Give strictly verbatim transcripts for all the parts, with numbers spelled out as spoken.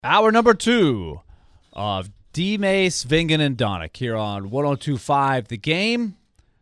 Hour number two of D. Mace, Vingan, and Donick here on one oh two point five The Game.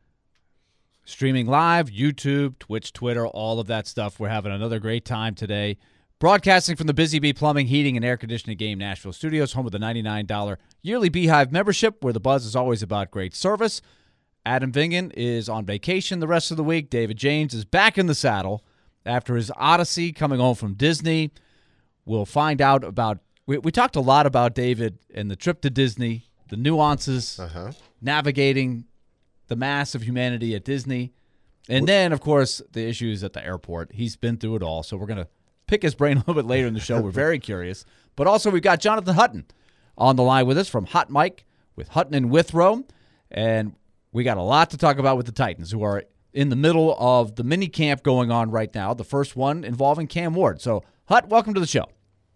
Streaming live, YouTube, Twitch, Twitter, all of that stuff. We're having another great time today. Broadcasting from the Busy Bee Plumbing, Heating, and Air Conditioning Game Nashville Studios, home of the ninety-nine dollars yearly Beehive membership, where the buzz is always about great service. Adam Vingan is on vacation the rest of the week. David James is back in the saddle after his odyssey coming home from Disney. We'll find out about We, we talked a lot about David and the trip to Disney, the nuances, uh-huh. navigating the mass of humanity at Disney, and then, of course, the issues at the airport. He's been through it all, so we're going to pick his brain a little bit later in the show. We're very curious. But also, we've got Jonathan Hutton on the line with us from Hot Mike with Hutton and Withrow, and we got a lot to talk about with the Titans, who are in the middle of the mini camp going on right now, the first one involving Cam Ward. So, Hut, welcome to the show.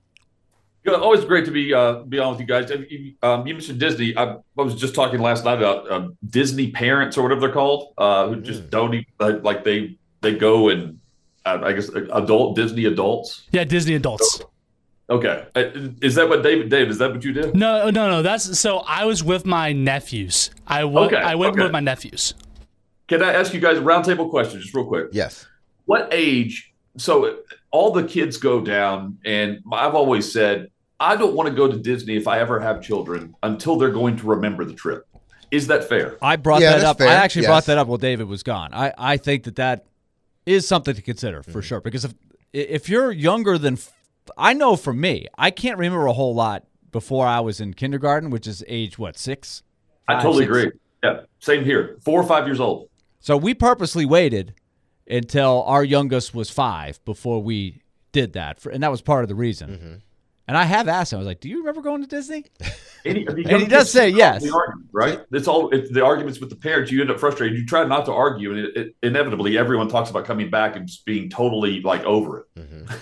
Yeah, always great to be uh, be on with you guys. Um, you mentioned Disney. I, I was just talking last night about uh, Disney parents or whatever they're called, uh, who just don't even, uh, like they they go and uh, I guess adult Disney adults. Yeah, Disney adults. Okay, uh, is that what David? Dave, is that what you did? No, no, no. That's so. I was with my nephews. I went. Okay, I went okay. with my nephews. Can I ask you guys a roundtable question, just real quick? Yes. What age? So all the kids go down, and I've always said, I don't want to go to Disney if I ever have children until they're going to remember the trip. Is that fair? I brought Yeah, that that's up. fair. I actually Yes. brought that up while David was gone. I, I think that that is something to consider for Mm-hmm. sure. Because if if you're younger than, I know for me, I can't remember a whole lot before I was in kindergarten, which is age, what, six? I Five, totally six? agree. Yeah, same here. Four or five years old. So we purposely waited until our youngest was five before we did that. For, and that was part of the reason. Mm-hmm. And I have asked him, I was like, do you remember going to Disney? Any, And he does say yes. The argument, right? It's all it's the arguments with the parents. You end up frustrated. You try not to argue, and it, it, inevitably, everyone talks about coming back and just being totally like over it. Mm-hmm.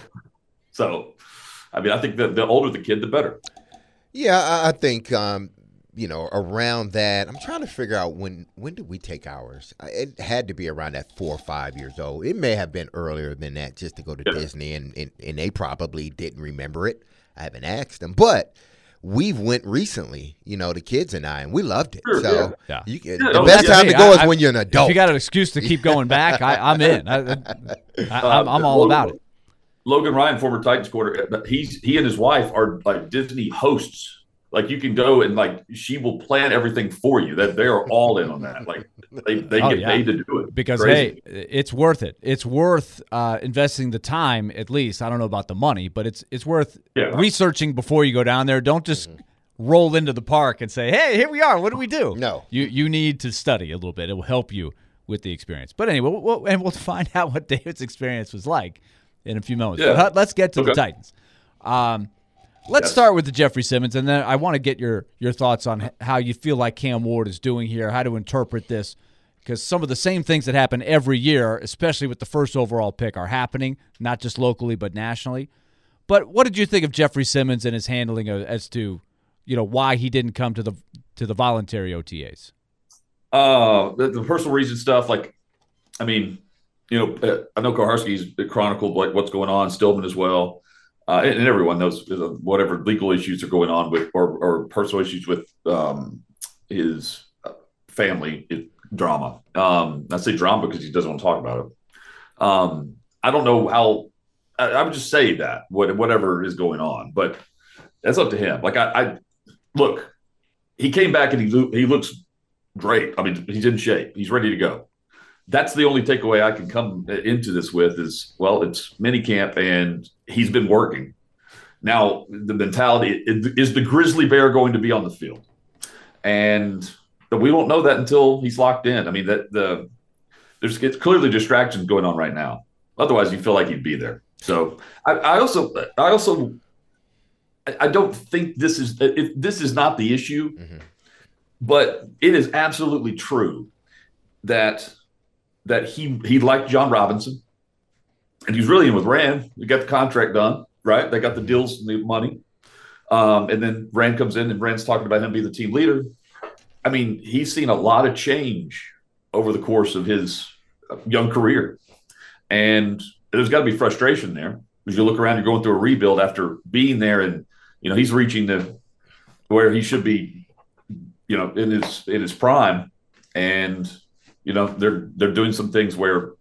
So, I mean, I think that the older the kid, the better. Yeah, I, I think um, you know around that. I'm trying to figure out when when did we take ours? I- It had to be around that four or five years old. It may have been earlier than that, just to go to Yeah. Disney, and, and and they probably didn't remember it. I haven't asked them, but we've went recently. You know, the kids and I, and we loved it. Sure, so yeah. you can, Yeah, the oh, best yeah. time to Hey, go I- is I- when you're an adult. If you got an excuse to keep going back, I, I'm in. I, I, I'm, I'm all about it. Logan Ryan, former Titans quarterback, he's he and his wife are like Disney hosts. Like you can go and like she will plan everything for you. That they are all in on that. Like they, they Oh, get yeah. paid to do it Because, Crazy. hey, it's worth it. It's worth uh, investing the time, at least. I don't know about the money, but it's it's worth Yeah. researching before you go down there. Don't just roll into the park and say, hey, here we are. What do we do? No. You you need to study a little bit. It will help you with the experience. But anyway, we'll, we'll- and we'll find out what David's experience was like in a few moments. Yeah. But uh, let's get to the Okay. Titans. Um, let's Yes. start with the Jeffrey Simmons, and then I want to get your, your thoughts on h- how you feel like Cam Ward is doing here, how to interpret this. Because some of the same things that happen every year, especially with the first overall pick, are happening, not just locally but nationally. But what did you think of Jeffrey Simmons and his handling of, as to, you know, why he didn't come to the to the voluntary O T As? Uh, the, the personal reason stuff, like, I mean, you know, uh, I know Koharski's chronicled like what's going on, Stillman as well, uh, and, and everyone knows uh, whatever legal issues are going on with, or, or personal issues with um, his uh, family it, drama. Um, I say drama because he doesn't want to talk about it. Um, I don't know how. I, I would just say that what, whatever is going on, but that's up to him. Like I, I look, he came back and he lo- he looks great. I mean, he's in shape. He's ready to go. That's the only takeaway I can come into this with is, well, it's mini camp and he's been working. Now, the mentality is the grizzly bear going to be on the field? And but we won't know that until he's locked in. I mean, that the there's it's clearly distractions going on right now. Otherwise, you feel like he'd be there. So I, I also I also I I don't think this is if this is not the issue. Mm-hmm. But it is absolutely true that that he he liked John Robinson, and he's really in with Rand. We got the contract done, right? They got the deals and the money, um, and then Rand comes in, and Rand's talking about him being the team leader. I mean, he's seen a lot of change over the course of his young career, and there's got to be frustration there because you look around, you're going through a rebuild after being there and you know, he's reaching the where he should be, you know, in his in his prime, and you know they're they're doing some things where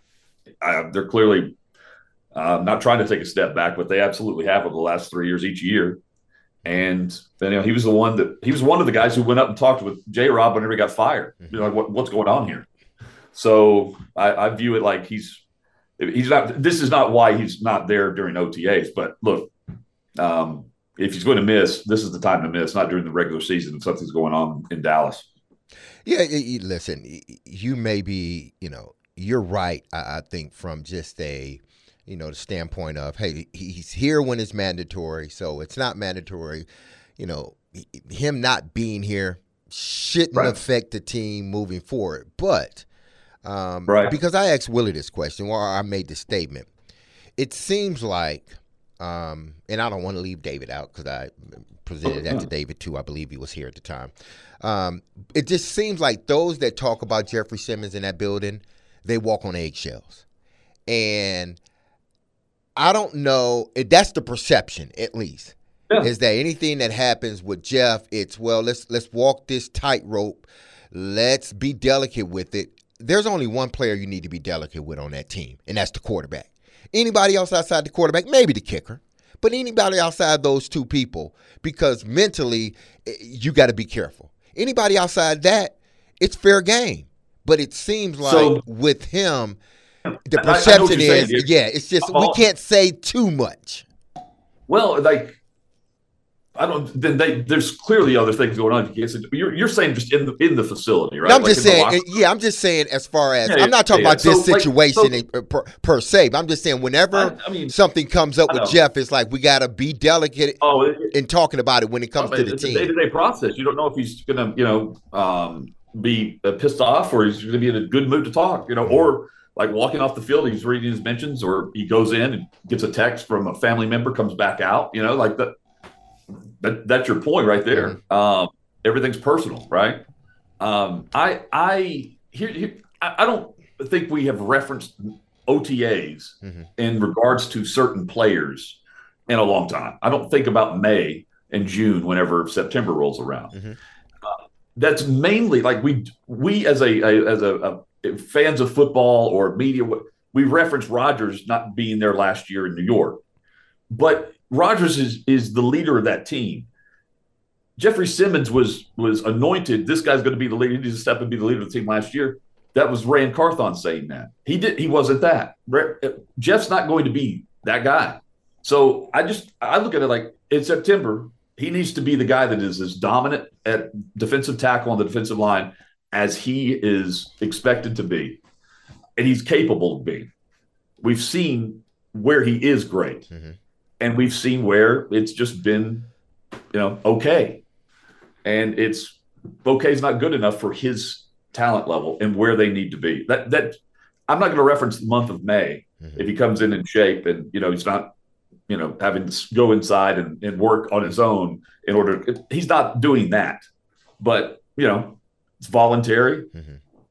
uh, they're clearly uh, not trying to take a step back, but they absolutely have over the last three years each year. And you know, he was the one that he was one of the guys who went up and talked with J. Rob whenever he got fired. You know, like, what, what's going on here? So I, I view it like he's he's not. This is not why he's not there during O T As. But look, um, if he's going to miss, this is the time to miss, not during the regular season if something's going on in Dallas. Yeah, listen, you may be, you know, you're right. I, I think from just a you know, the standpoint of, hey, he's here when it's mandatory, so it's not mandatory. You know, him not being here shouldn't right. affect the team moving forward. But um, right. because I asked Willie this question, or I made the statement, it seems like, um, and I don't want to leave David out because I presented that to David too. I believe he was here at the time. Um, it just seems like those that talk about Jeffrey Simmons in that building, they walk on eggshells. And I don't know. That's the perception, at least, yeah. is that anything that happens with Jeff, it's, well, let's let's walk this tightrope. Let's be delicate with it. There's only one player you need to be delicate with on that team, and that's the quarterback. Anybody else outside the quarterback, maybe the kicker, but anybody outside those two people, because mentally you got to be careful. Anybody outside that, it's fair game. But it seems like so, with him, the perception is, saying, yeah, it's just uh, we can't say too much. Well, like I don't. Then they, there's clearly other things going on. You're you're saying just in the in the facility, right? No, I'm like just saying, yeah, I'm just saying as far as yeah, I'm not talking yeah, about yeah. this so, situation like, so, per, per se, but I'm just saying whenever I, I mean, something comes up with Jeff, it's like we got to be delicate oh, it, in talking about it when it comes I mean, to the it's team. It's a day-to-day process. You don't know if he's going to, you know, um, be uh, pissed off or he's going to be in a good mood to talk, you know, or like walking off the field, he's reading his mentions, or he goes in and gets a text from a family member, comes back out, you know, like that. That, that's your point right there. Mm-hmm. Um, everything's personal, right? Um, I I here, here I, I don't think we have referenced O T As mm-hmm. in regards to certain players in a long time. I don't think about May and June whenever September rolls around. Mm-hmm. Uh, that's mainly like we we as a, a as a, a fans of football or media, we reference Rodgers not being there last year in New York, but Rodgers is is the leader of that team. Jeffrey Simmons was was anointed. This guy's going to be the leader. He needs to step and be the leader of the team last year. That was Rand Carthon saying that. He did. He wasn't that. Jeff's not going to be that guy. So I just I look at it like in September he needs to be the guy that is as dominant at defensive tackle on the defensive line as he is expected to be, and he's capable of being. We've seen where he is great. Mm-hmm. And we've seen where it's just been, you know, okay. And it's okay is not good enough for his talent level and where they need to be. That that I'm not going to reference the month of May mm-hmm. if he comes in in shape and, you know, he's not, you know, having to go inside and, and work on his own in order. He's not doing that. But, you know, it's voluntary. Mm-hmm.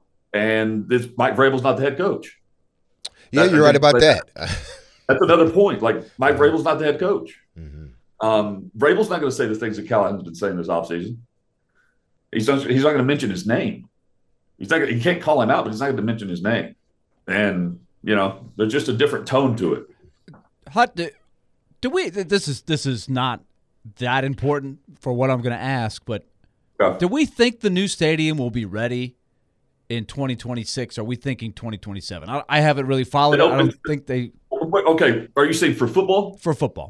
And this Mike Vrabel's not the head coach. Yeah, that, you're right about that. That's another point. Like Mike Vrabel's not the head coach. Mm-hmm. Um, Vrabel's not going to say the things that Callahan's been saying this offseason. He's not, he's not going to mention his name. He's not. He can't call him out, but he's not going to mention his name. And you know, there's just a different tone to it. How do, do we? This is this is not that important for what I'm going to ask, but yeah. do we think the new stadium will be ready in twenty twenty-six? Are we thinking twenty twenty-seven? I, I haven't really followed it. I don't think they. Okay, are you saying for football? For football,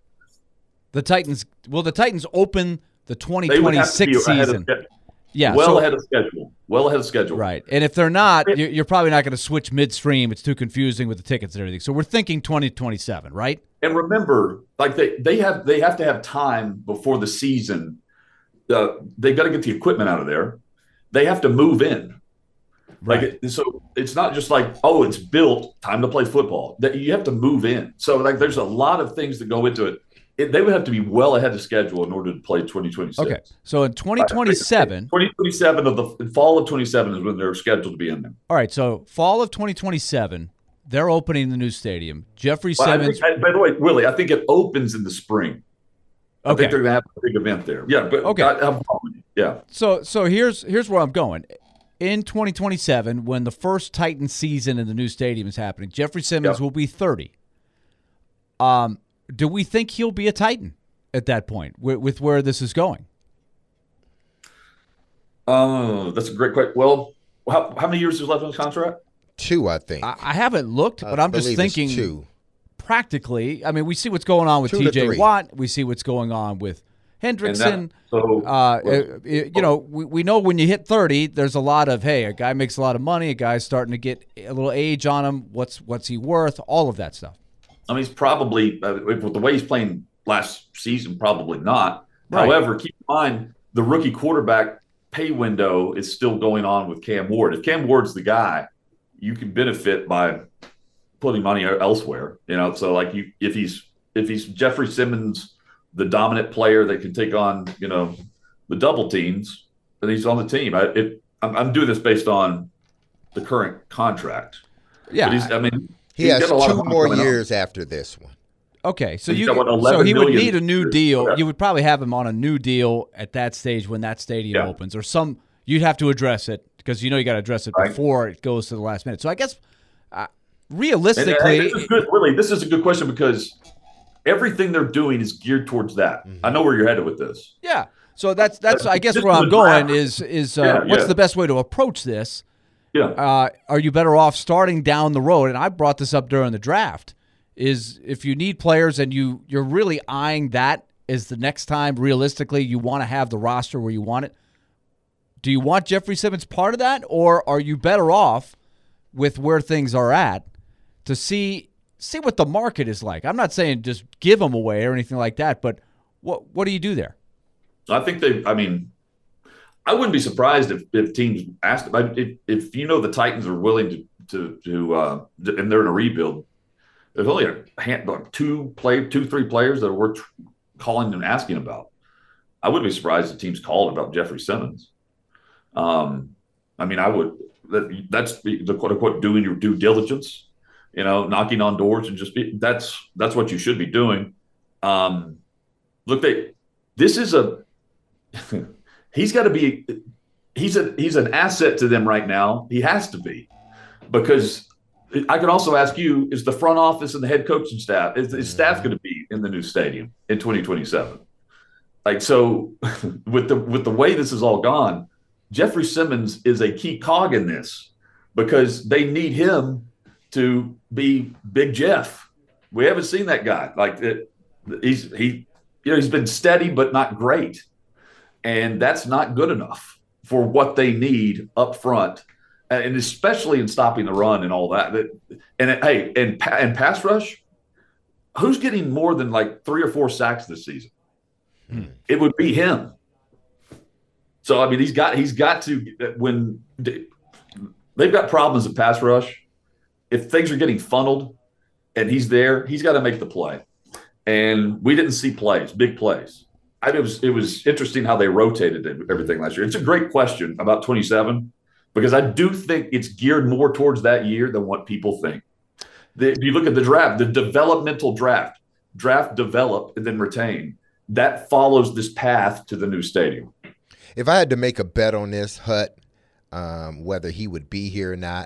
the Titans. Will the Titans open the twenty twenty-six season? Yeah, well so, ahead of schedule. Well ahead of schedule. Right, and if they're not, you're, you're probably not going to switch midstream. It's too confusing with the tickets and everything. So we're thinking twenty twenty-seven, right? And remember, like they they have they have to have time before the season. Uh, they got to get the equipment out of there. They have to move in. Right. Like so, it's not just like, oh, it's built, time to play football. That you have to move in. So, like, there's a lot of things that go into it. it. They would have to be well ahead of schedule in order to play twenty twenty-six. Okay, so in twenty twenty-seven, twenty twenty-seven of the fall of twenty-seven is when they're scheduled to be in there. All right, so fall of twenty twenty-seven, they're opening the new stadium. Jeffrey well, Simmons. I think, by the way, Willie, I think it opens in the spring. I Okay. think they're going to have a big event there. Yeah, but Okay. I, I'm, yeah. So so here's here's where I'm going. In twenty twenty-seven, when the first Titans season in the new stadium is happening, Jeffrey Simmons Yep. will be thirty. Um, do we think he'll be a Titan at that point with, with where this is going? Oh, that's a great question. Well, how, how many years is left on his contract? Two, I think. I, I haven't looked, but I I'm just believe it's thinking two. practically. I mean, we see what's going on with Two T to J three. Watt. We see what's going on with And that- Hendrickson. so, Uh, well, uh, you know, we, we know when you hit thirty, there's a lot of, hey, a guy makes a lot of money, a guy's starting to get a little age on him. What's what's he worth? All of that stuff. I mean, he's probably, uh, with the way he's playing last season, probably not. Right. However, keep in mind, the rookie quarterback pay window is still going on with Cam Ward. If Cam Ward's the guy, you can benefit by putting money elsewhere. You know, so like you, if he's if he's Jeffrey Simmons, the dominant player that can take on, you know, the double teams, then he's on the team. I, it, I'm, I'm doing this based on the current contract. Yeah. But he's, I mean, He he's has got a lot of two money more coming up. years after this one. Okay, so He's you got, what, so eleven he would million need a new years. deal. Okay. You would probably have him on a new deal at that stage when that stadium Yeah. opens, or some you'd have to address it because you know you got to address it Right. before it goes to the last minute. So I guess uh, And, uh, realistically, this is good. Really, this is a good question because everything they're doing is geared towards that. I know where you're headed with this. yeah. So that's that's I guess This where is I'm a going draft. is is uh, Yeah, what's yeah. the best way to approach this? Yeah. Uh, are you better off starting down the road? And I brought this up during the draft. Is if you need players and you you're really eyeing that as the next time realistically you want to have the roster where you want it. Do you want Jeffrey Simmons part of that, or are you better off with where things are at to see see what the market is like? I'm not saying just give them away or anything like that, but what what do you do there? I think they, I mean, I wouldn't be surprised if, if teams asked, if, if you know the Titans are willing to, to, to uh, and they're in a rebuild, there's only a hand, like two play, two, three players that are worth calling and asking about. I wouldn't be surprised if teams called about Jeffrey Simmons. Um, I mean, I would, that, that's the quote unquote doing your due diligence, you know, knocking on doors and just be, that's, that's what you should be doing. Um, look, they, this is a, he's got to be, he's a, he's an asset to them right now. He has to be, because I can also ask you, is the front office and the head coaching staff, is his staff going to be in the new stadium in twenty twenty-seven? Like, so with the, with the way this is all gone, Jeffrey Simmons is a key cog in this because they need him to be Big Jeff. We haven't seen that guy. Like it, he's, he, you know, he's been steady, but not great. And that's not good enough for what they need up front. And especially in stopping the run and all that. And it, hey, and, and pass rush, who's getting more than like three or four sacks this season? Hmm. It would be him. So, I mean, he's got, he's got to, when they've got problems at pass rush, if things are getting funneled and he's there, he's got to make the play. And we didn't see plays, big plays. I mean, it was, it was interesting how they rotated everything last year. It's a great question about twenty-seven, because I do think it's geared more towards that year than what people think. The, if you look at the draft, the developmental draft, draft, develop, and then retain, that follows this path to the new stadium. If I had to make a bet on this, Hut, um, whether he would be here or not,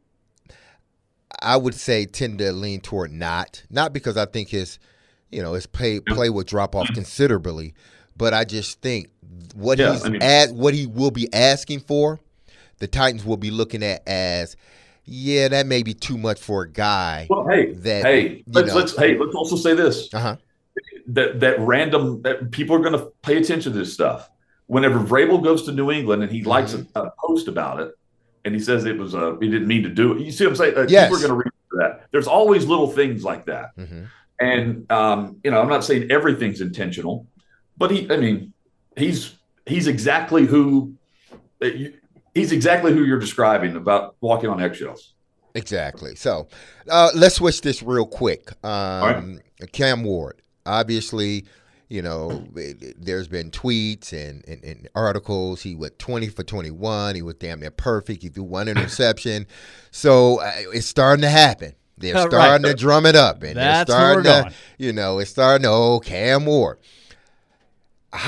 I would say tend to lean toward not. Not because I think his, you know, his play play will drop off considerably, but I just think what Yeah, he's I mean- at, what he will be asking for, the Titans will be looking at as, yeah, that may be too much for a guy. Well, hey, that, hey, you let's, know- let's hey, let's also say this. Uh huh. that that random that people are going to pay attention to this stuff. Whenever Vrabel goes to New England and he likes a, a post about it, and he says it was a he didn't mean to do it. You see what I'm saying? Uh, Yes. People are going to read that. There's always little things like that, Mm-hmm. and um, you know, I'm not saying everything's intentional, but he, I mean, he's he's exactly who he's exactly who you're describing about walking on eggshells. Exactly. So uh, let's switch this real quick. Um, right. Cam Ward, obviously, you know, it, it, there's been tweets and, and, and articles. He went twenty for twenty-one. He was damn near perfect. He threw one interception. So uh, it's starting to happen. They're starting Right. to drum it up. And That's they're where starting we're to, going. you know, it's starting to, oh, Cam Ward.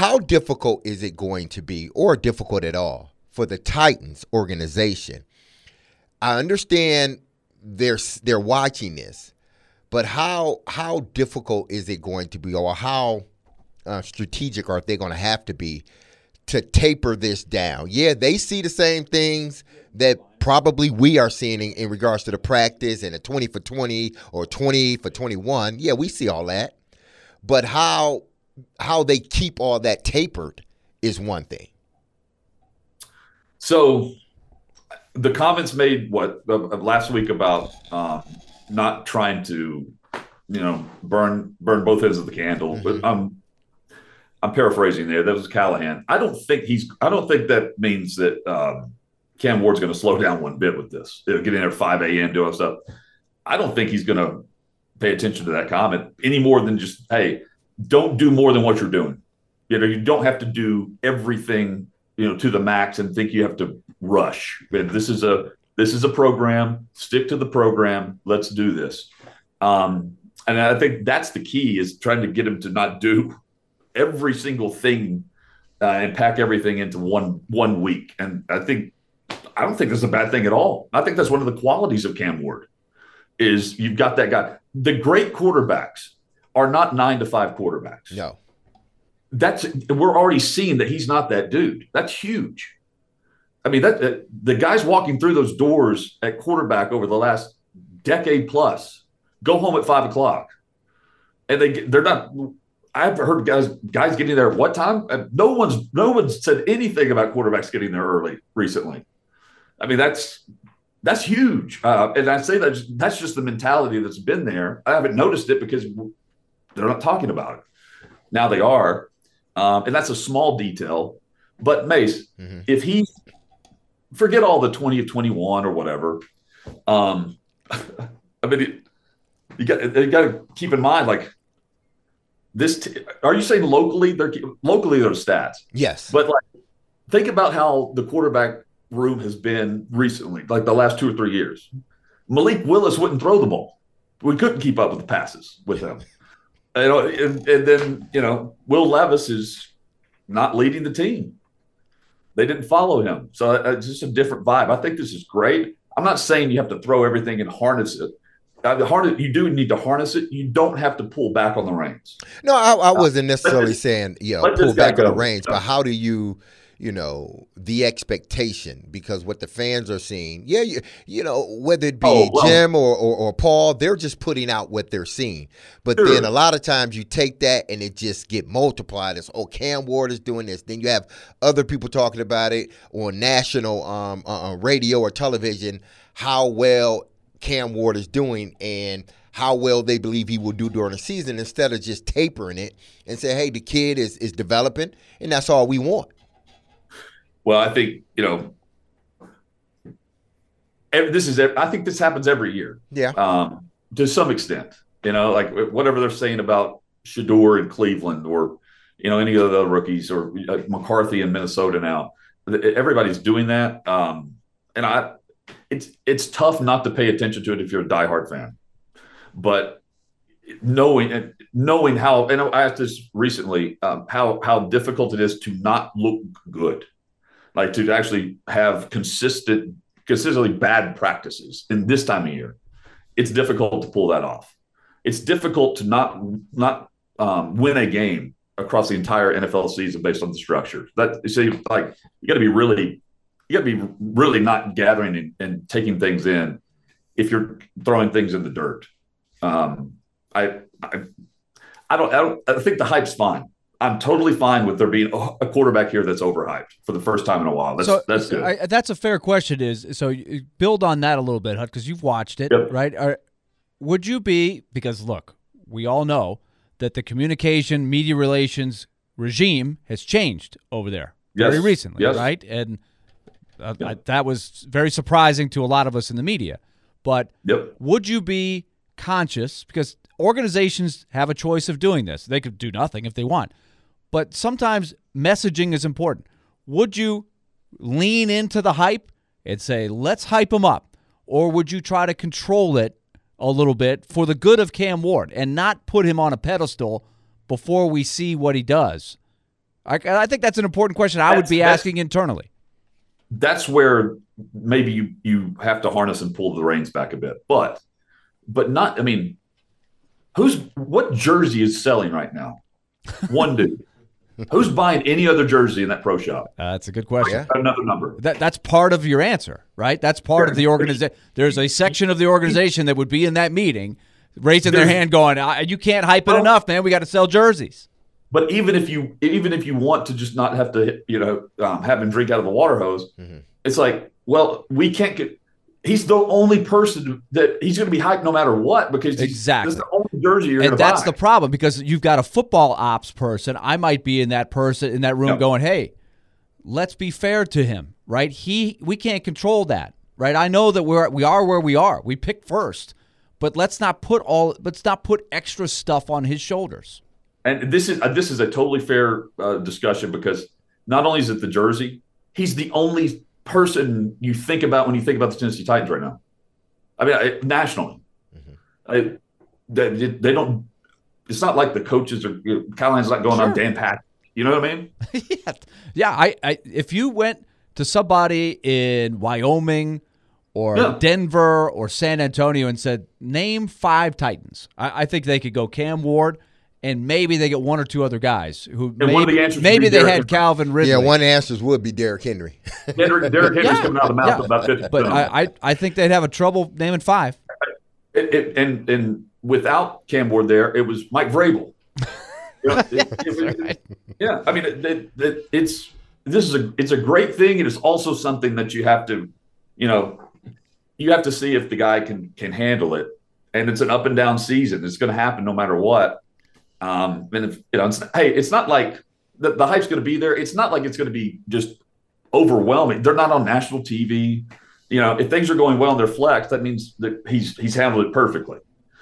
how difficult is it going to be, or difficult at all, for the Titans organization? I understand they're they're watching this, but how how difficult is it going to be, or how uh, strategic are they going to have to be to taper this down? Yeah, they see the same things that probably we are seeing in, in regards to the practice and a twenty for twenty or twenty for twenty-one. Yeah, we see all that. But how how they keep all that tapered is one thing. So the comments made what uh, last week about um, not trying to, you know, burn burn both ends of the candle. Mm-hmm. But I'm I'm paraphrasing there. That was Callahan. I don't think he's. I don't think that means that um, Cam Ward's going to slow down one bit with this. Getting there at five a.m. doing stuff. I don't think he's going to pay attention to that comment any more than just, hey, don't do more than what you're doing. You know, you don't have to do everything, you know, to the max and think you have to rush. But this is a this is a program. Stick to the program. Let's do this. Um, and I think that's the key, is trying to get him to not do every single thing uh, and pack everything into one one week. And I think I don't think that's a bad thing at all. I think that's one of the qualities of Cam Ward, is you've got that guy. The great quarterbacks are not nine to five quarterbacks. No. That's we're already seeing that he's not that dude. That's huge. I mean, that, that the guys walking through those doors at quarterback over the last decade plus go home at five o'clock, and they they're not. I've heard guys guys getting there at what time? No one's no one's said anything about quarterbacks getting there early recently. I mean, that's that's huge, uh, and I say that that's just the mentality that's been there. I haven't noticed it because they're not talking about it. Now they are. Um, and that's a small detail, but Mace, mm-hmm. if he forget all the twenty of twenty-one or whatever, um, I mean, it, you got you got to keep in mind, like this. T- are you saying locally? They're locally they're stats, yes. But like, think about how the quarterback room has been recently, like the last two or three years. Malik Willis wouldn't throw the ball. We couldn't keep up with the passes with him. You know, and, and then, you know, Will Levis is not leading the team. They didn't follow him. So it's just a different vibe. I think this is great. I'm not saying you have to throw everything and harness it. Uh, the harness, you do need to harness it. You don't have to pull back on the reins. No, I, I wasn't necessarily uh, saying, you know, pull back on the reins, no. but how do you, you know, the expectation, because what the fans are seeing, yeah, you, you know, whether it be oh, well, Jim or, or, or Paul, they're just putting out what they're seeing. But sure. then a lot of times you take that and it just get multiplied as, oh, Cam Ward is doing this. Then you have other people talking about it on national um, uh, radio or television, how well Cam Ward is doing and how well they believe he will do during the season, instead of just tapering it and say, hey, the kid is is developing, and that's all we want. Well, I think, you know, this is, I think this happens every year. Yeah. Um, to some extent, you know, like whatever they're saying about Shedeur in Cleveland, or, you know, any of the rookies, or like McCarthy in Minnesota now, everybody's doing that. Um, and I, it's, it's tough not to pay attention to it if you're a diehard fan, but knowing, knowing how, and I asked this recently, um, how, how difficult it is to not look good. Like to actually have consistent, consistently bad practices in this time of year, it's difficult to pull that off. It's difficult to not not um, win a game across the entire N F L season based on the structure. That you see, like you got to be really, you got to be really not gathering and, and taking things in if you're throwing things in the dirt. Um, I, I, I don't, I don't. I think the hype's fine. I'm totally fine with there being a quarterback here that's overhyped for the first time in a while. That's so, that's good. I, that's a fair question. Is so you build on that a little bit, Hut, because you've watched it, yep. right? Are, would you be, because look, we all know that the communication, media relations regime has changed over there yes. very recently, yes. right? And uh, yep. I, that was very surprising to a lot of us in the media. But yep. would you be conscious, because organizations have a choice of doing this. They could do nothing if they want. But sometimes messaging is important. Would you lean into the hype and say, let's hype them up? Or would you try to control it a little bit for the good of Cam Ward and not put him on a pedestal before we see what he does? I, I think that's an important question I would be asking internally. That's where maybe you, you have to harness and pull the reins back a bit. But but not, I mean, who's what jersey is selling right now? One dude. Who's buying any other jersey in that pro shop? Uh, that's a good question. Yeah. Another number. That That's part of your answer, right? That's part of the organization. There's a section of the organization that would be in that meeting raising their hand going, you can't hype it enough, man. We got to sell jerseys. But even if you even if you want to just not have to, you know, um, have him drink out of a water hose, mm-hmm. it's like, well, we can't get. He's the only person that he's going to be hyped no matter what because he's, exactly that's the only jersey you're going to buy. And that's the buy. problem because you've got a football ops person. I might be in that person in that room yep. going, hey, let's be fair to him, right? He we can't control that, right? I know that we're we are where we are. We picked first, but let's not put all let's not put extra stuff on his shoulders. And this is uh, this is a totally fair uh, discussion because not only is it the jersey, he's the only person you think about when you think about the Tennessee Titans right now. I mean, I, nationally, mm-hmm. I, they, they don't. It's not like the coaches are. You know, Callahan's not going sure. on Dan Patrick. You know what I mean? yeah, yeah. I, I if you went to somebody in Wyoming or yeah. Denver or San Antonio and said, name five Titans, I, I think they could go Cam Ward. And maybe they get one or two other guys who and maybe, one of the answers maybe they Derrick had Henry. Calvin Ridley. Yeah, one of the answers would be Derrick Henry. Derrick, Derrick Henry's yeah, coming out of the mouth yeah. of about fifty. But I, I, I think they'd have a trouble naming five. It, it, and and without Cam Ward there, it was Mike Vrabel. You know, it, it, it, it, yeah, I mean, it, it, it, it's this is a it's a great thing. It is also something that you have to, you know, you have to see if the guy can can handle it. And it's an up and down season. It's going to happen no matter what. Um, and if, you know, it's, hey, it's not like the, the hype's going to be there. It's not like it's going to be just overwhelming. They're not on national T V. You know, if things are going well and they're flexed, that means that he's he's handled it perfectly.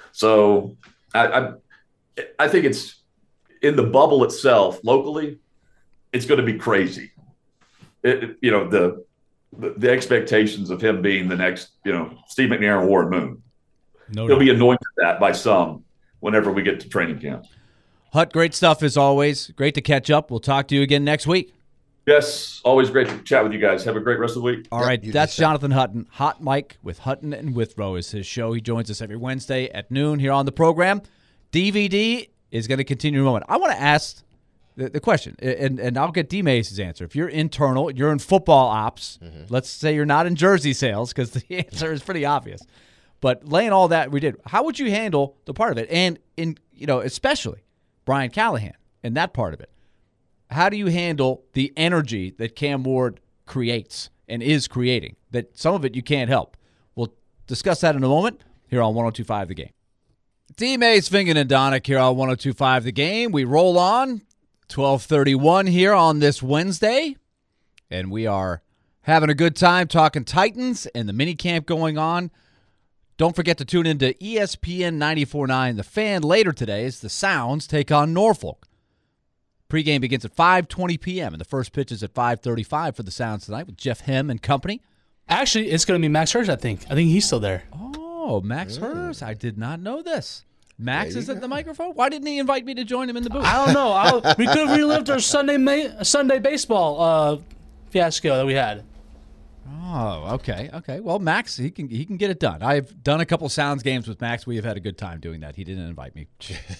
So I, I I think it's in the bubble itself locally, it's going to be crazy. It, you know, the, the the expectations of him being the next, you know, Steve McNair and Warren Moon. No, he'll no. be anointed that by some whenever we get to training camp. Hut, great stuff as always. Great to catch up. We'll talk to you again next week. Yes, always great to chat with you guys. Have a great rest of the week. All yep, right, that's Jonathan Hutton. Hot Mike with Hutton and Withrow is his show. He joins us every Wednesday at noon here on the program. D V D is going to continue in a moment. I want to ask the, the question, and, and I'll get D-Mace's answer. If you're internal, you're in football ops, mm-hmm. let's say you're not in jersey sales because the answer is pretty obvious. But laying all that we did, how would you handle the part of it? And in you know, especially Brian Callahan and that part of it. How do you handle the energy that Cam Ward creates and is creating? That some of it you can't help. We'll discuss that in a moment here on one oh two point five The Game. D-Mace, Vingen, and Donick here on one oh two point five The Game. We roll on twelve thirty-one here on this Wednesday, and we are having a good time talking Titans and the mini camp going on. Don't forget to tune into E S P N ninety-four point nine The Fan later today as the Sounds take on Norfolk. Pre-game begins at five twenty p.m. and the first pitch is at five thirty-five for the Sounds tonight with Jeff Hem and company. Actually, it's going to be Max Hurst, I think. I think he's still there. Oh, Max mm. Hurst. I did not know this. Max is at the microphone? Why didn't he invite me to join him in the booth? I don't know. I, we could have relived our Sunday ma- Sunday baseball uh, fiasco that we had. Oh, okay, okay. Well, Max, he can he can get it done. I've done a couple Sounds games with Max. We have had a good time doing that. He didn't invite me.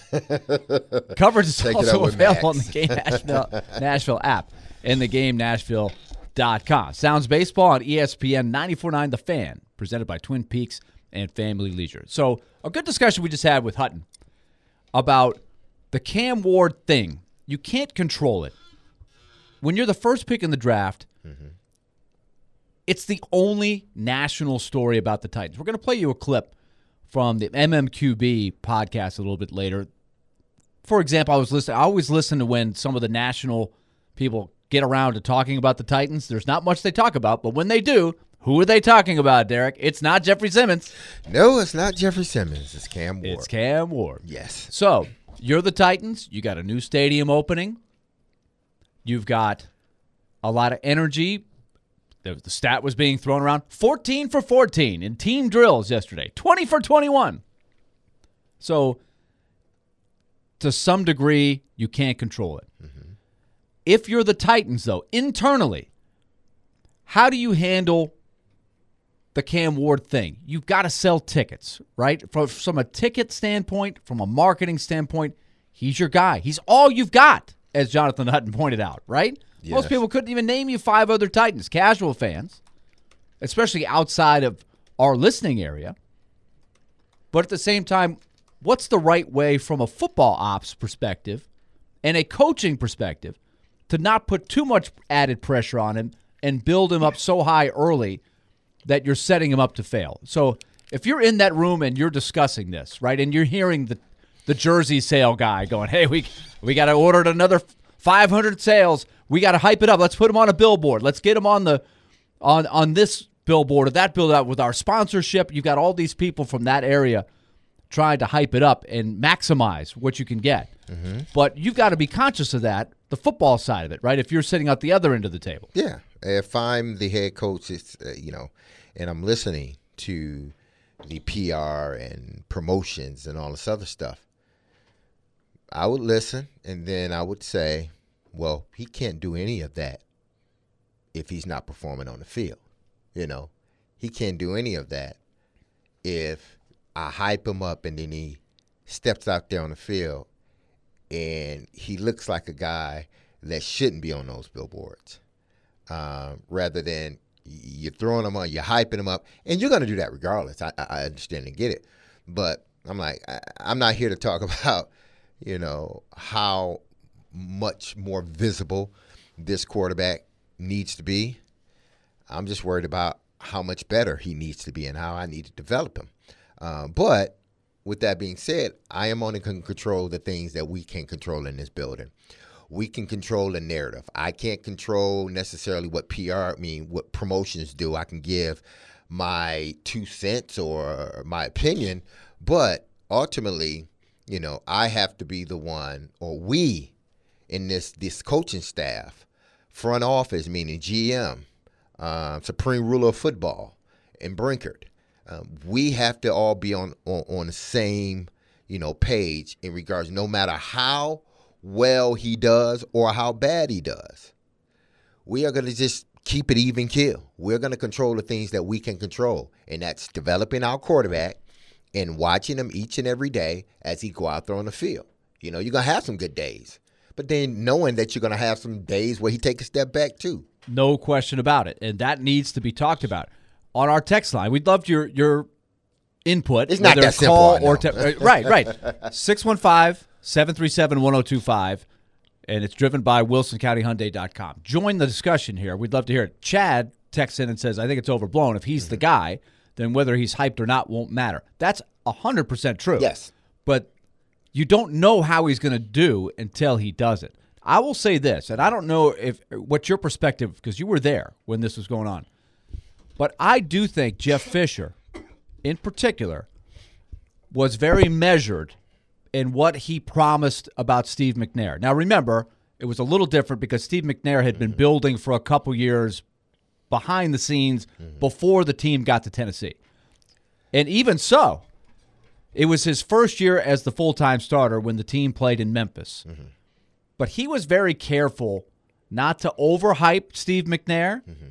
Coverage is Take also available on Max. the Game Nashville, Nashville app and the game nashville dot com. Sounds Baseball on E S P N ninety-four point nine The Fan, presented by Twin Peaks and Family Leisure. So a good discussion we just had with Hutton about the Cam Ward thing. You can't control it. When you're the first pick in the draft, mm-hmm. it's the only national story about the Titans. We're going to play you a clip from the M M Q B podcast a little bit later. For example, I was listening. I always listen to when some of the national people get around to talking about the Titans. There's not much they talk about, but when they do, who are they talking about, Derek? It's not Jeffrey Simmons. No, it's not Jeffrey Simmons. It's Cam Ward. It's Cam Ward. Yes. So you're the Titans. You got a new stadium opening. You've got a lot of energy. The, the stat was being thrown around. fourteen for fourteen in team drills yesterday. twenty for twenty-one. So to some degree, you can't control it. Mm-hmm. If you're the Titans, though, internally, how do you handle the Cam Ward thing? You've got to sell tickets, right? From, from a ticket standpoint, from a marketing standpoint, he's your guy. He's all you've got, as Jonathan Hutton pointed out, right? Yes. Most people couldn't even name you five other Titans, casual fans, especially outside of our listening area. But at the same time, what's the right way from a football ops perspective and a coaching perspective to not put too much added pressure on him and build him up so high early that you're setting him up to fail? So if you're in that room and you're discussing this, right, and you're hearing the the jersey sale guy going, hey, we we got to order another five hundred sales. We got to hype it up. Let's put him on a billboard. Let's get him on the on on this billboard or that billboard with our sponsorship. You've got all these people from that area trying to hype it up and maximize what you can get. Mm-hmm. But you've got to be conscious of that, the football side of it, right, if you're sitting at the other end of the table. Yeah. If I'm the head coach, it's, uh, you know, and I'm listening to the P R and promotions and all this other stuff, I would listen, and then I would say, well, he can't do any of that if he's not performing on the field. You know, he can't do any of that if I hype him up and then he steps out there on the field and he looks like a guy that shouldn't be on those billboards. Uh, rather than you're throwing him on, you're hyping him up, and you're going to do that regardless. I, I understand and get it. But I'm like, I, I'm not here to talk about, you know, how much more visible this quarterback needs to be. I'm just worried about how much better he needs to be and how I need to develop him. Uh, but with that being said, I am only going to control the things that we can control in this building. We can control the narrative. I can't control necessarily what P R, I mean, what promotions do. I can give my two cents or my opinion, but ultimately, you know, I have to be the one, or we in this this coaching staff, front office, meaning G M, uh, Supreme Ruler of Football, and Brinkert. Um, we have to all be on, on on the same, you know, page in regards, no matter how well he does or how bad he does. We are going to just keep it even kill. We're going to control the things that we can control, and that's developing our quarterback and watching him each and every day as he go out there on the field. You know, you're going to have some good days, but then knowing that you're going to have some days where he take a step back too. No question about it, and that needs to be talked about. On our text line, we'd love your your input. It's not that simple, call I know. or te- right, right. six one five, seven three seven, one oh two five, and it's driven by Wilson County Hyundai dot com. Join the discussion here. We'd love to hear it. Chad texts in and says, I think it's overblown. If he's mm-hmm. the guy, then whether he's hyped or not won't matter. That's one hundred percent true. Yes. But you don't know how he's going to do until he does it. I will say this, and I don't know if what's your perspective, because you were there when this was going on. But I do think Jeff Fisher, in particular, was very measured in what he promised about Steve McNair. Now, remember, it was a little different because Steve McNair had been building for a couple years behind the scenes before the team got to Tennessee. And even so, it was his first year as the full-time starter when the team played in Memphis. Mm-hmm. But he was very careful not to overhype Steve McNair. Mm-hmm.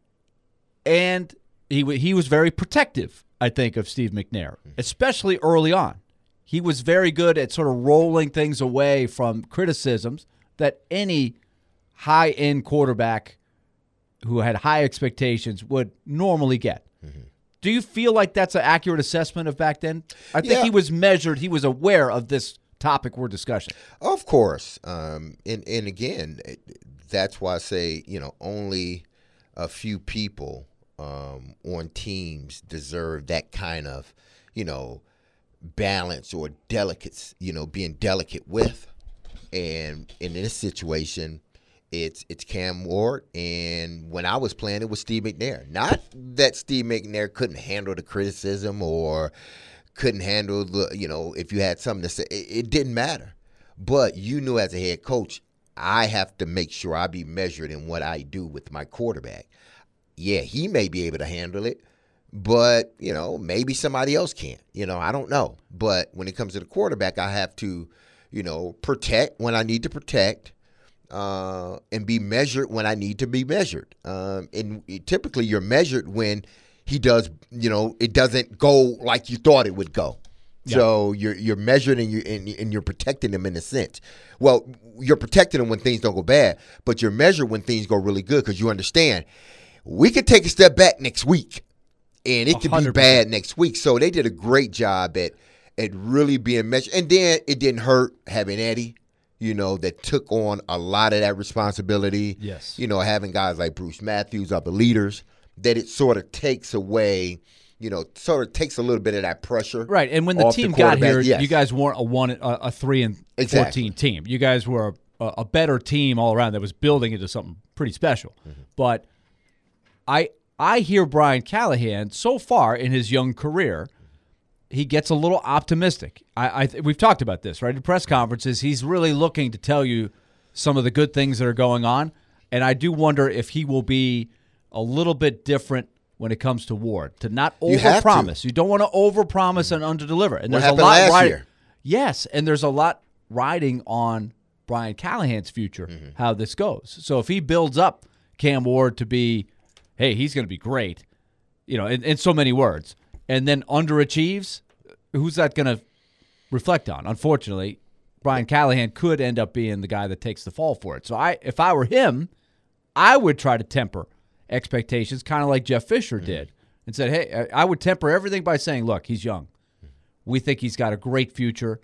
And he he was very protective, I think, of Steve McNair, especially early on. He was very good at sort of rolling things away from criticisms that any high-end quarterback who had high expectations would normally get. Mm-hmm. Do you feel like that's an accurate assessment of back then? I think yeah. he was measured. He was aware of this topic we're discussing. Of course. Um, and, and again, that's why I say, you know, only a few people um, on teams deserve that kind of, you know, balance or delicate, you know, being delicate with. And in this situation, it's it's Cam Ward. And when I was playing, it was Steve McNair. Not that Steve McNair couldn't handle the criticism or couldn't handle the, you know, if you had something to say. It, it didn't matter. But you knew as a head coach, I have to make sure I be measured in what I do with my quarterback. Yeah, he may be able to handle it, but, you know, maybe somebody else can't. You know, I don't know. But when it comes to the quarterback, I have to, you know, protect when I need to protect, uh, and be measured when I need to be measured. Um, and typically, you're measured when he does. You know, it doesn't go like you thought it would go. Yeah. So you're you're measured and you and, and you're protecting him in a sense. Well, you're protecting him when things don't go bad, but you're measured when things go really good because you understand we could take a step back next week, and it could be bad next week. So they did a great job at at really being measured. And then it didn't hurt having Eddie, you know, that took on a lot of that responsibility. Yes, you know, having guys like Bruce Matthews, other leaders, that it sort of takes away. You know, sort of takes a little bit of that pressure. Right, and when the team the got here, yes. you guys weren't a one, a, a three and exactly. fourteen team. You guys were a, a better team all around that was building into something pretty special. Mm-hmm. But I I hear Brian Callahan so far in his young career, he gets a little optimistic. I, I we've talked about this, right? In press conferences, he's really looking to tell you some of the good things that are going on, and I do wonder if he will be a little bit different when it comes to Ward, to not overpromise. You, you don't want to overpromise and underdeliver. And what there's happened a lot last riding, year? Yes, and there's a lot riding on Brian Callahan's future, mm-hmm. how this goes. So if he builds up Cam Ward to be, hey, he's going to be great, you know, in, in so many words, and then underachieves, who's that going to reflect on? Unfortunately, Brian Callahan could end up being the guy that takes the fall for it. So I, if I were him, I would try to temper expectations, kind of like Jeff Fisher mm-hmm. did, and said, hey, I would temper everything by saying, look, he's young. We think he's got a great future,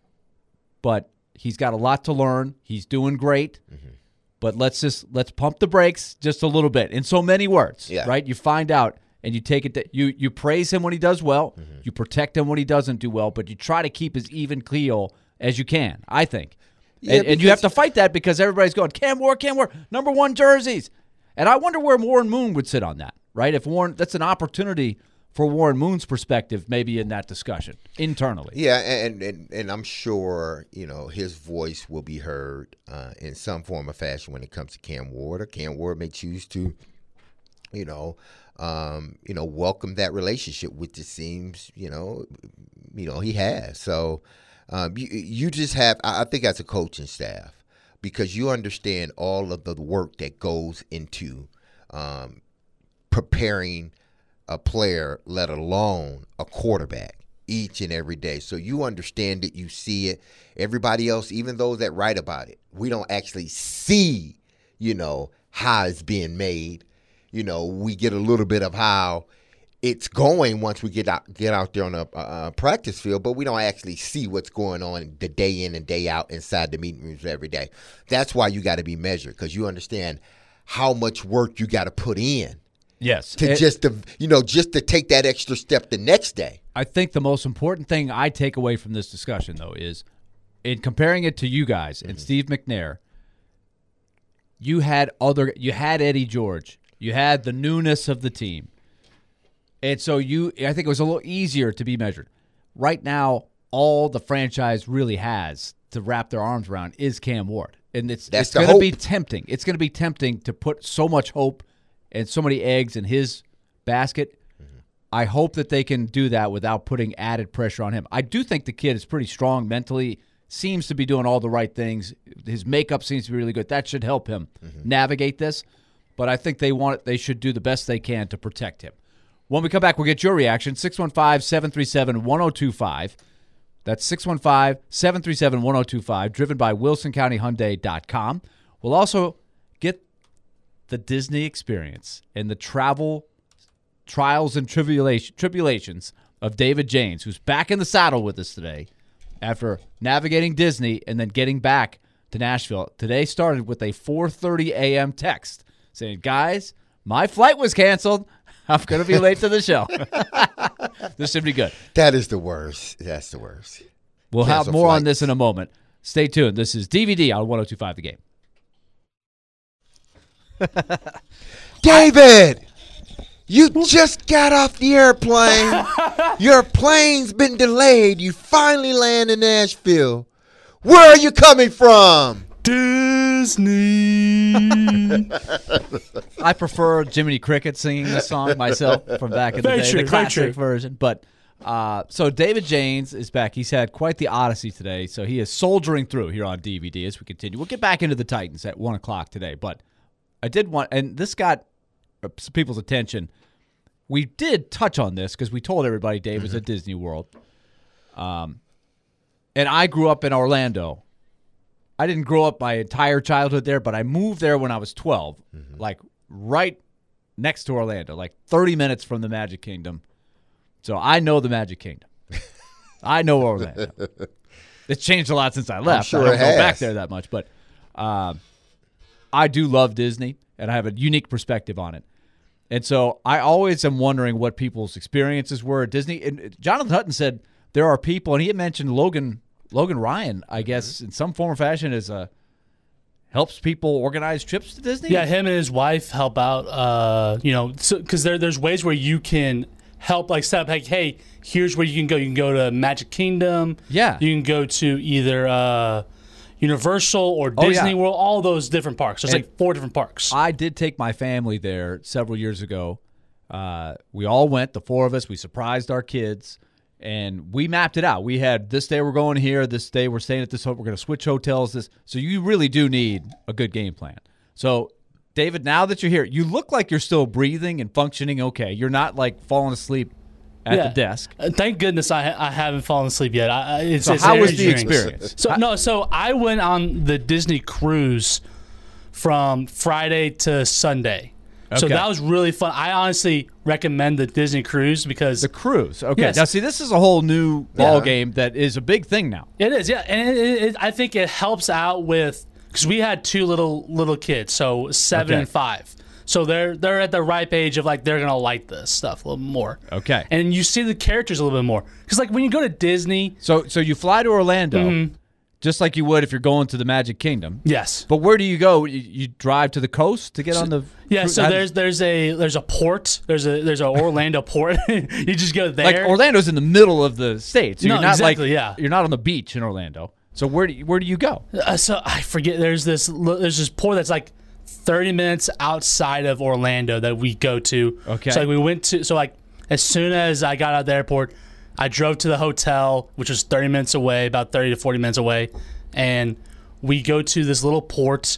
but he's got a lot to learn. He's doing great, mm-hmm. but let's just let's pump the brakes just a little bit. In so many words, yeah. right? You find out and you take it. To, you you praise him when he does well. Mm-hmm. You protect him when he doesn't do well, but you try to keep as even keel as you can. I think, yeah, and, and you have to fight that because everybody's going Cam Ward, Cam Ward, number one jerseys. And I wonder where Warren Moon would sit on that, right? If Warren, that's an opportunity for Warren Moon's perspective, maybe in that discussion internally. Yeah, and and, and I'm sure you know his voice will be heard uh, in some form or fashion when it comes to Cam Ward. Or Cam Ward may choose to, you know, um, you know, welcome that relationship, which it seems you know, you know he has. So um, you you just have, I think, as a coaching staff. Because you understand all of the work that goes into um, preparing a player, let alone a quarterback, each and every day. So you understand it, you see it. Everybody else, even those that write about it, we don't actually see, you know, how it's being made. You know, we get a little bit of how it's going once we get out get out there on a, a practice field, but we don't actually see what's going on the day in and day out inside the meeting rooms every day. That's why you got to be measured because you understand how much work you got to put in. Yes, to it, just to you know just to take that extra step the next day. I think the most important thing I take away from this discussion though is in comparing it to you guys and mm-hmm. Steve McNair. You had other, you had Eddie George, you had the newness of the team. And so you, I think it was a little easier to be measured. Right now, all the franchise really has to wrap their arms around is Cam Ward. And it's, That's it's going to hope. be tempting. It's going to be tempting to put so much hope and so many eggs in his basket. Mm-hmm. I hope that they can do that without putting added pressure on him. I do think the kid is pretty strong mentally, seems to be doing all the right things. His makeup seems to be really good. That should help him mm-hmm. navigate this. But I think they want they should do the best they can to protect him. When we come back, we'll get your reaction, six one five, seven three seven, one oh two five. That's six one five, seven three seven, one oh two five, driven by wilson county hyundai dot com. We'll also get the Disney experience and the travel trials and tribulation, tribulations of David James, who's back in the saddle with us today after navigating Disney and then getting back to Nashville. Today started with a four thirty a.m. text saying, guys, my flight was canceled. I'm going to be late to the show. This should be good. That is the worst. That's the worst. We'll Cancel have more flights. on this in a moment. Stay tuned. This is D V D on one oh two five The Game. David, you just got off the airplane. Your plane's been delayed. You finally land in Nashville. Where are you coming from? Disney. I prefer Jiminy Cricket singing this song myself from back in the Very day, true, the very classic true. version. But Uh, so David Janes is back. He's had quite the odyssey today, so he is soldiering through here on D V D as we continue. We'll get back into the Titans at one o'clock today, but I did want, and this got some people's attention. We did touch on this because we told everybody Dave was at Disney World. Um, and I grew up in Orlando. I didn't grow up my entire childhood there, but I moved there when I was twelve, mm-hmm. like right next to Orlando, like thirty minutes from the Magic Kingdom. So I know the Magic Kingdom. I know Orlando. It's changed a lot since I left. Sure I don't it go has. back there that much, but uh, I do love Disney, and I have a unique perspective on it. And so I always am wondering what people's experiences were at Disney. And Jonathan Hutton said there are people, and he had mentioned Logan Logan Ryan, I guess, in some form or fashion, is a helps people organize trips to Disney. Yeah, him and his wife help out. Uh, you know, because so, there there's ways where you can help, like set up, like, hey, here's where you can go. You can go to Magic Kingdom. Yeah. You can go to either uh, Universal or Disney oh, yeah. World, all those different parks. There's And like four different parks. I did take my family there several years ago. Uh, we all went, the four of us. We surprised our kids, and we mapped it out. We had this day we're going here, this day we're staying at this hotel. We're going to switch hotels. This, so you really do need a good game plan. So, David, now that you're here, you look like you're still breathing and functioning okay. You're not like falling asleep at Yeah. the desk. Uh, Thank goodness I I haven't fallen asleep yet. I, I- it's, So it's how was energy the drinks. experience? So no, so I went on the Disney cruise from Friday to Sunday. So Okay. that was really fun. I honestly recommend the Disney cruise because The cruise. Okay. Yes. Now, see, this is a whole new ball Yeah. game that is a big thing now. it is, yeah, and it, it, it, I think it helps out with because we had two little little kids, so seven Okay. and five. So they're they're at the ripe age of like they're gonna like this stuff a little more. Okay. And you see the characters a little bit more because like when you go to Disney, So, so you fly to Orlando, Mm-hmm. just like you would if you're going to the Magic Kingdom. yes, But where do you go? You, you drive to the coast to get on the yeah. cruise? So How- there's there's a there's a port. There's a there's a Orlando port. You just go there. like Orlando's in the middle of the state. So No, you're not exactly, like yeah. you're not on the beach in Orlando. So where do you, where do you go? Uh, so I forget. There's this there's this port that's like thirty minutes outside of Orlando that we go to. Okay. So like we went to so like as soon as I got out of the airport, I drove to the hotel, which was thirty minutes away, about thirty to forty minutes away, and we go to this little port,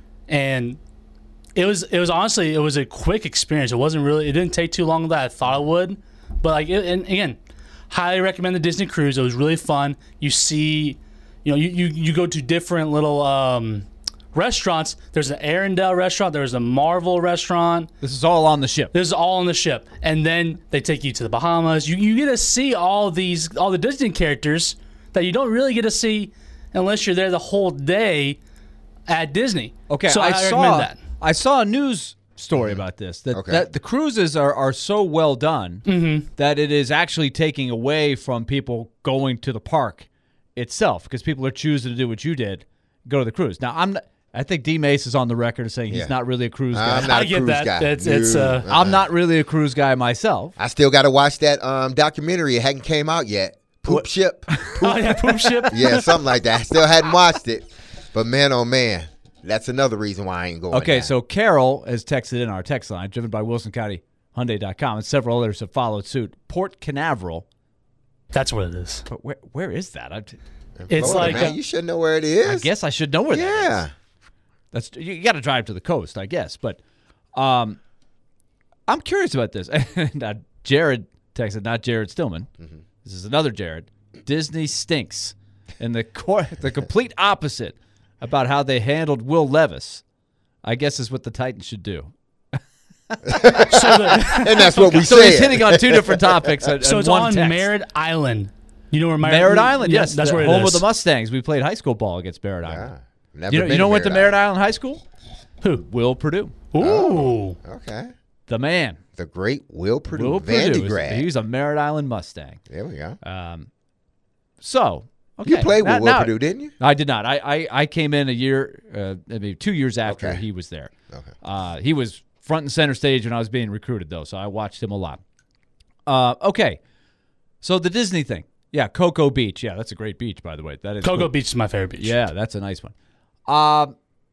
and it was it was honestly it was a quick experience. It wasn't really it didn't take too long that I thought it would, but like it, and again, highly recommend the Disney cruise. It was really fun. You see. You know, you, you, you go to different little um, restaurants. There's an Arendelle restaurant. There's a Marvel restaurant. This is all on the ship. This is all on the ship. And then they take you to the Bahamas. You you get to see all these all the Disney characters that you don't really get to see unless you're there the whole day at Disney. Okay, so I, I, saw recommend that. I saw a news story about this that, Okay. that the cruises are, are so well done Mm-hmm. that it is actually taking away from people going to the park itself because people are choosing to do what you did, go to the cruise. Now I'm not, I think D Mace is on the record as saying he's Yeah. not really a cruise guy. I'm not I a get cruise that. guy. It's- it's, No. uh, I'm not really a cruise guy myself. I still got to watch that um, documentary. It hadn't came out yet. Poop Ship. Oh yeah, poop ship. Yeah, something like that. I still hadn't watched it. But man, oh man, that's another reason why I ain't going. Okay, now. so Carol has texted in our text line, driven by Wilson County Hyundai dot com, and several others have followed suit. Port Canaveral. That's what it is. But where where is that? I, In it's Florida, like man, a- you should know where it is. I guess I should know where that is. Yeah. That's you got to drive to the coast, I guess. But um, I'm curious about this. And uh, Jared texted, not Jared Stillman. Mm-hmm. This is another Jared. Disney stinks, and the cor- the complete opposite about how they handled Will Levis. I guess is what the Titans should do. So, the, And that's what we So said. he's hitting on two different topics. at- so at it's one on text. Merritt Island. You know where Merritt, Merritt Island, Yeah, yes, that's the where it home is. of the Mustangs. We played high school ball against Merritt Island. Ah, never You know, been you know to went to Merritt Merritt Island High School? Who? Will Purdue, Ooh. Okay. the man. The great Will Purdue. Will Purdue. Vandy grad. He was a Merritt Island Mustang. There we go. Um, so okay, You played now- with Will now- Purdue, didn't you? I did not. I, I, I came in a year, uh, maybe two years after Okay. he was there. Okay. Uh, he was front and center stage when I was being recruited, though, so I watched him a lot. Uh, okay, so the Disney thing, yeah, Cocoa Beach, yeah, that's a great beach, by the way. That is Cocoa cool. Beach is my favorite beach. Yeah, that's a nice one. Um,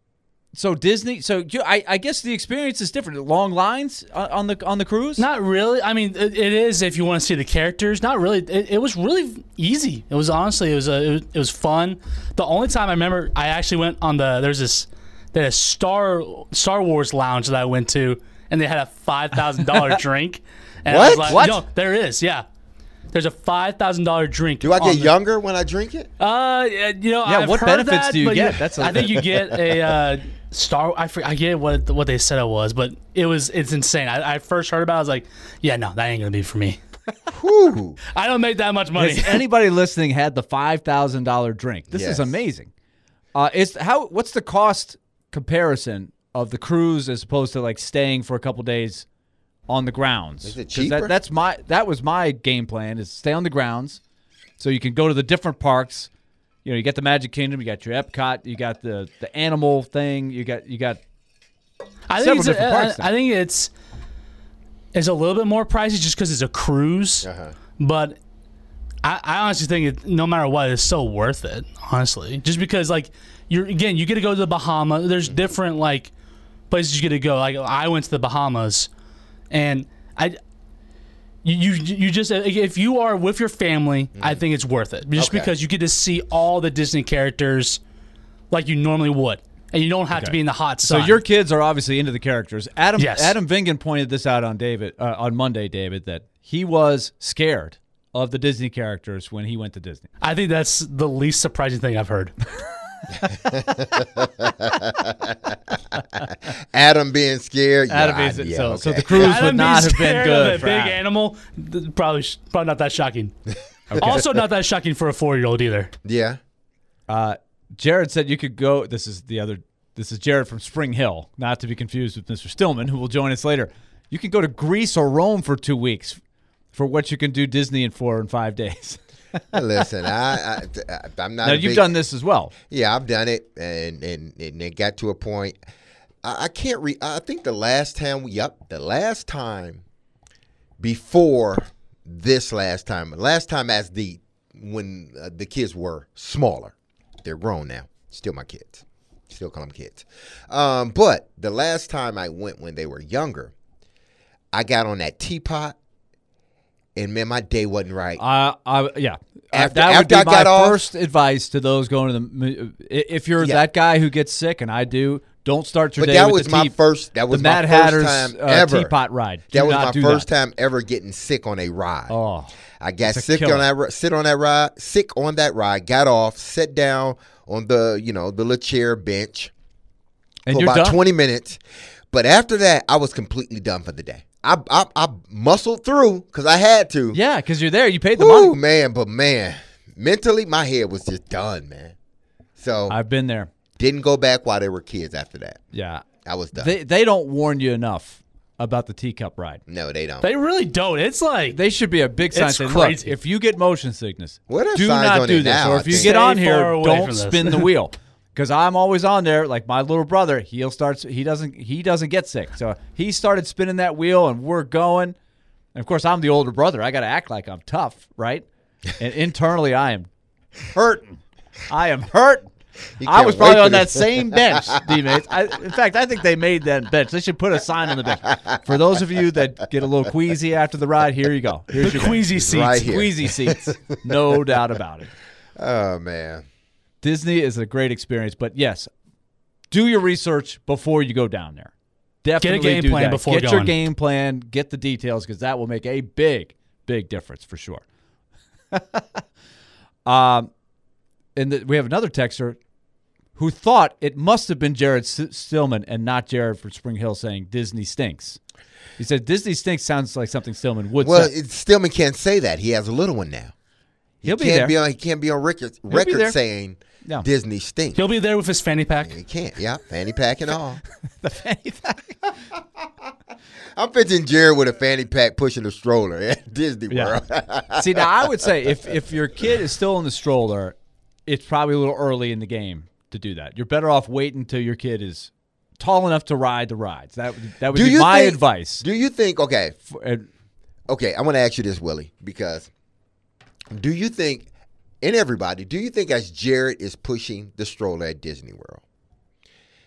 So Disney. So you, I, I guess the experience is different. Long lines on on the on the cruise. Not really. I mean, it, it is if you want to see the characters. Not really. It, it was really easy. It was honestly, it was a, it was, it was fun. The only time I remember, I actually went on the there's this there's a Star Star Wars lounge that I went to, and they had a five thousand dollar drink. And I was What? like, What? No, there is. Yeah, there's a five thousand dollar drink. Do I on get the- younger when I drink it? Uh, yeah, you know, Yeah, I've what heard benefits that, do you but get? That's a- I think you get a uh, Star. I for, I get what what they said it was, but it was it's insane. I, I first heard about it, I was like, yeah, no, that ain't gonna be for me. Whew. I don't make that much money. Has anybody listening had the five thousand dollar drink? This is Yes. amazing. Uh, is how? What's the cost comparison of the cruise as opposed to like staying for a couple days on the grounds? Is it 'Cause cheaper? That, that's my that was my game plan is stay on the grounds, so you can go to the different parks. You know, you got the Magic Kingdom, you got your Epcot, you got the the animal thing, you got you got. I several think it's, different uh, parks I think it's it's a little bit more pricey just because it's a cruise, Uh-huh. but I, I honestly think it, no matter what, it's still worth it. Honestly, just because like you're again, you get to go to the Bahamas. There's different like places you get to go. Like I went to the Bahamas, and I. You, you you just if you are with your family, I think it's worth it just Okay. because you get to see all the Disney characters like you normally would, and you don't have to Okay. be in the hot So sun. your kids are obviously into the characters. Adam Yes. Adam Vingan pointed this out on David uh, on Monday, David, that he was scared of the Disney characters when he went to Disney. I think that's the least surprising thing I've heard. Adam being scared. Adam yeah, is I- yeah, so so okay. the cruise Adam would not being have been scared good of for a big Adam. animal, th- probably sh- probably not that shocking. Also, not that shocking for a four-year-old either. Yeah. Uh, Jared said you could go. This is the other. This is Jared from Spring Hill, not to be confused with Mister Stillman, who will join us later. You can go to Greece or Rome for two weeks for what you can do Disney in four and five days. Listen, I, I, I I'm not. Now a you've big- done this as well. Yeah, I've done it, and and, and it got to a point. I, I can't re. I think the last time we. Yep, the last time before this last time. Last time as the when uh, the kids were smaller. They're grown now. Still my kids. Still call them kids. Um, but the last time I went when they were younger, I got on that teapot, and man, my day wasn't right. Uh, I, yeah. Uh, After- that would after be I my got off- first advice to those going to the. If you're Yeah. that guy who gets sick, and I do, don't start your But day that with was the my tea- first. That was the my Mad first Hatter's time uh, ever. teapot ride. Do That was not my do first that. time ever getting sick on a ride. Oh, I got It's a sick killer. on that ri- sit on that ride, sick on that ride. Got off, sat down on the you know the little chair bench and for you're about done. twenty minutes. But after that, I was completely done for the day. I I, I muscled through because I had to. Yeah, because you're there. You paid the Woo, money. man, but man, mentally my head was just done, man. So I've been there. didn't go back while they were kids. After that, Yeah, I was done. they they don't warn you enough about the teacup ride. no, they don't. They really don't. It's like They should be a big sign It's saying, crazy. look, if you get motion sickness, What are do signs not on do it this. now, Or I if you think? get Stay on far here, away don't from this. spin the wheel. Because I'm always on there, like my little brother, he'll start. He doesn't. He doesn't get sick, so he started spinning that wheel, and we're going. And of course, I'm the older brother. I got to act like I'm tough, right? And internally, I am hurting. I am hurting. You I can't was wait probably for on that this. same bench, D-mates. I, in fact, I think they made that bench. They should put a sign on the bench. For those of you that get a little queasy after the ride, here you go. Here's the your queasy bench. seats. right here. Queasy seats. No doubt about it. Oh man. Disney is a great experience, but yes, do your research before you go down there. Definitely game do plan that. before Get your going. game plan, get the details, because that will make a big, big difference for sure. um, and the, we have another texter who thought it must have been Jared S- Stillman and not Jared from Spring Hill saying Disney stinks. He said Disney stinks sounds like something Stillman would Well, say. it, Stillman can't say that. He has a little one now. He'll be can't there. Be on, he can't be on record, be record there. saying No. Disney stinks. He'll be there with his fanny pack. He can't. Yeah, fanny pack and all. The fanny pack. I'm picturing Jared with a fanny pack pushing a stroller at Disney Yeah. World. See, now I would say if if your kid is still in the stroller, it's probably a little early in the game to do that. You're better off waiting until your kid is tall enough to ride the rides. That would that would Do be you my think- advice. Do you think? Okay, For- and okay. I want to ask you this, Willie, because do you think, and everybody, do you think as Jared is pushing the stroller at Disney World,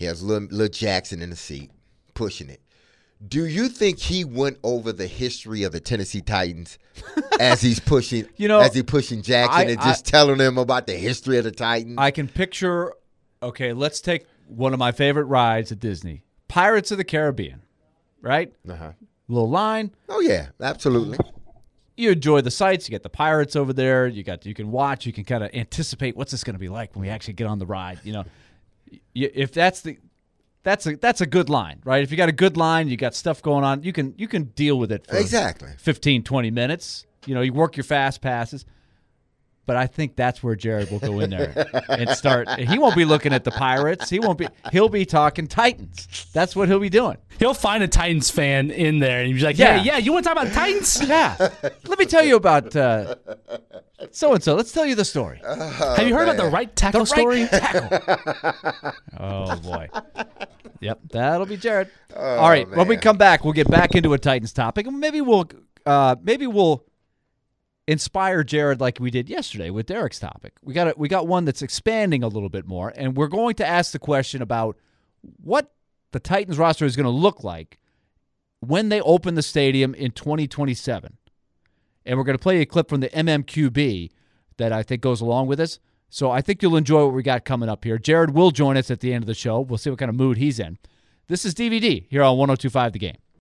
He has Lil, Lil Jackson in the seat, pushing it. Do you think he went over the history of the Tennessee Titans as he's pushing, you know, as he pushing Jackson I, and just I, telling them about the history of the Titans? I can picture. Okay, let's take one of my favorite rides at Disney, Pirates of the Caribbean, right? Uh-huh. Little line. Oh yeah, absolutely. You enjoy the sights. You get the pirates over there. You got you can watch. You can kind of anticipate what's this going to be like when we actually get on the ride. You know, you, if that's the that's a that's a good line, right? If you got a good line, you got stuff going on. You can you can deal with it for exactly fifteen, twenty minutes. You know, you work your fast passes. But I think that's where Jared will go in there and start. He won't be looking at the Pirates. He won't be. He'll be talking Titans. That's what he'll be doing. He'll find a Titans fan in there and he'll be like, Yeah. "Hey, yeah, you want to talk about Titans? Yeah. Let me tell you about uh, so and so. Let's tell you the story. Oh, Have you heard man. about the right tackle The story?" right tackle. Oh boy. Yep, that'll be Jared. All right. When we man. come back, we'll get back into a Titans topic, and maybe we'll uh, maybe we'll inspire Jared like we did yesterday with Derek's topic. We got a, we got one that's expanding a little bit more, and we're going to ask the question about what the Titans roster is going to look like when they open the stadium in twenty twenty-seven. And we're going to play a clip from the M M Q B that I think goes along with this. So I think you'll enjoy what we got coming up here. Jared will join us at the end of the show. We'll see what kind of mood he's in. This is D V D here on one oh two point five The Game.